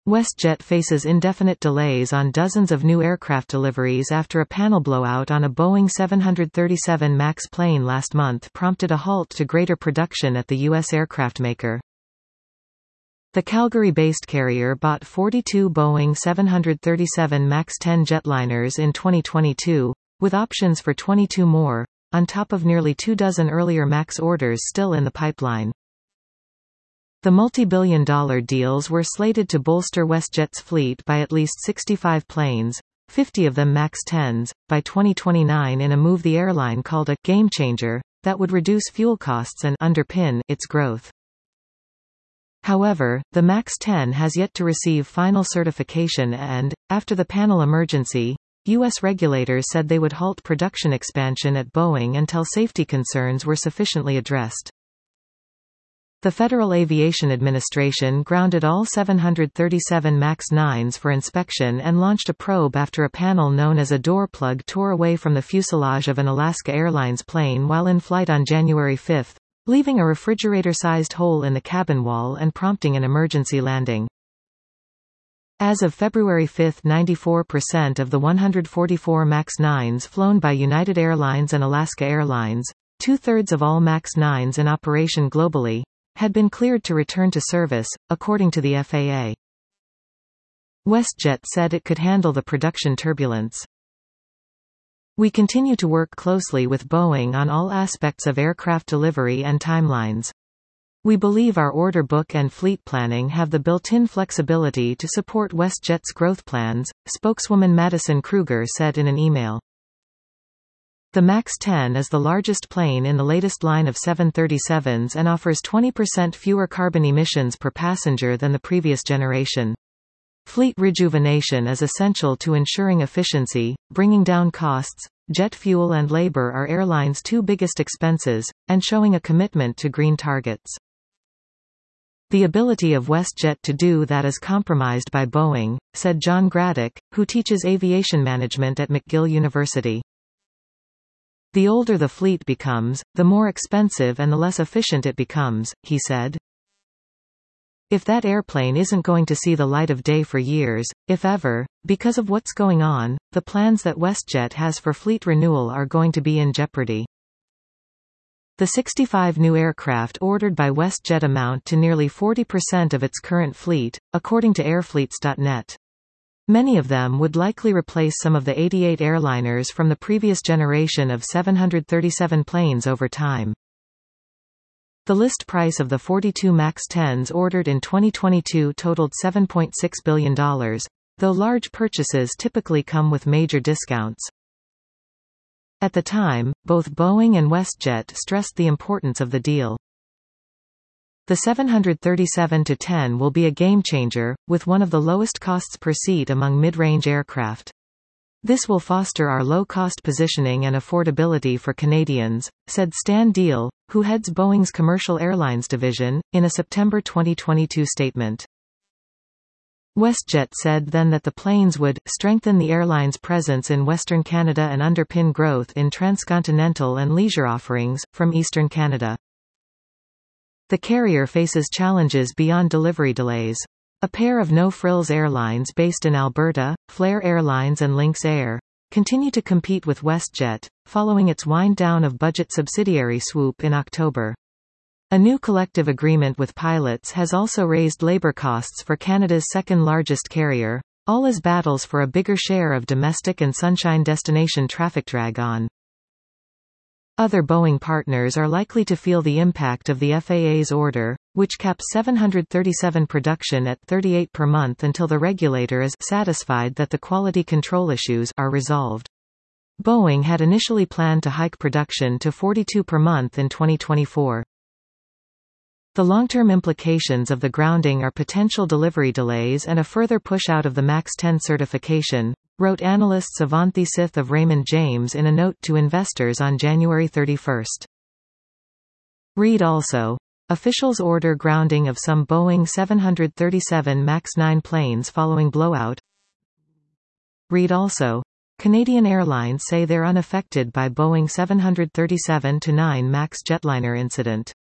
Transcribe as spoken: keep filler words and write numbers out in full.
WestJet faces indefinite delays on dozens of new aircraft deliveries after a panel blowout on a Boeing seven thirty-seven MAX plane last month prompted a halt to greater production at the U S aircraft maker. The Calgary-based carrier bought forty-two Boeing seven thirty-seven MAX ten jetliners in twenty twenty-two, with options for twenty-two more, on top of nearly two dozen earlier MAX orders still in the pipeline. The multi-billion dollar deals were slated to bolster WestJet's fleet by at least sixty-five planes, fifty of them MAX tens, by twenty twenty-nine in a move the airline called a «game changer» that would reduce fuel costs and underpin its growth. However, the MAX ten has yet to receive final certification and, after the panel emergency, U S regulators said they would halt production expansion at Boeing until safety concerns were sufficiently addressed. The Federal Aviation Administration grounded all seven thirty-seven MAX nines for inspection and launched a probe after a panel known as a door plug tore away from the fuselage of an Alaska Airlines plane while in flight on January fifth, leaving a refrigerator-sized hole in the cabin wall and prompting an emergency landing. As of February fifth, ninety-four percent of the one hundred forty-four MAX nines flown by United Airlines and Alaska Airlines, two-thirds of all MAX nines in operation globally, had been cleared to return to service, according to the F A A. WestJet said it could handle the production turbulence. We continue to work closely with Boeing on all aspects of aircraft delivery and timelines. We believe our order book and fleet planning have the built-in flexibility to support WestJet's growth plans, spokeswoman Madison Kruger said in an email. The MAX ten is the largest plane in the latest line of seven thirty-sevens and offers twenty percent fewer carbon emissions per passenger than the previous generation. Fleet rejuvenation is essential to ensuring efficiency, bringing down costs. Jet fuel and labor are airlines' two biggest expenses, and showing a commitment to green targets. The ability of WestJet to do that is compromised by Boeing, said John Graddick, who teaches aviation management at McGill University. The older the fleet becomes, the more expensive and the less efficient it becomes, he said. If that airplane isn't going to see the light of day for years, if ever, because of what's going on, the plans that WestJet has for fleet renewal are going to be in jeopardy. The sixty-five new aircraft ordered by WestJet amount to nearly forty percent of its current fleet, according to airfleets dot net. Many of them would likely replace some of the eighty-eight airliners from the previous generation of seven thirty-seven planes over time. The list price of the forty-two MAX tens ordered in twenty twenty-two totaled seven point six billion dollars, though large purchases typically come with major discounts. At the time, both Boeing and WestJet stressed the importance of the deal. The seven thirty-seven to ten will be a game-changer, with one of the lowest costs per seat among mid-range aircraft. This will foster our low-cost positioning and affordability for Canadians, said Stan Deal, who heads Boeing's Commercial Airlines division, in a September twenty twenty-two statement. WestJet said then that the planes would strengthen the airline's presence in Western Canada and underpin growth in transcontinental and leisure offerings, from Eastern Canada. The carrier faces challenges beyond delivery delays. A pair of no-frills airlines based in Alberta, Flair Airlines and Lynx Air, continue to compete with WestJet, following its wind-down of budget subsidiary Swoop in October. A new collective agreement with pilots has also raised labour costs for Canada's second-largest carrier, all as battles for a bigger share of domestic and Sunshine destination traffic drag on. Other Boeing partners are likely to feel the impact of the F A A's order, which caps seven thirty-seven production at thirty-eight per month until the regulator is satisfied that the quality control issues are resolved. Boeing had initially planned to hike production to forty-two per month in twenty twenty-four. The long-term implications of the grounding are potential delivery delays and a further push out of the MAX ten certification, wrote analyst Avanthi Sith of Raymond James in a note to investors on January thirty-first. Read also. Officials order grounding of some Boeing seven thirty-seven MAX nine planes following blowout. Read also. Canadian Airlines say they're unaffected by Boeing seven thirty-seven to nine MAX jetliner incident.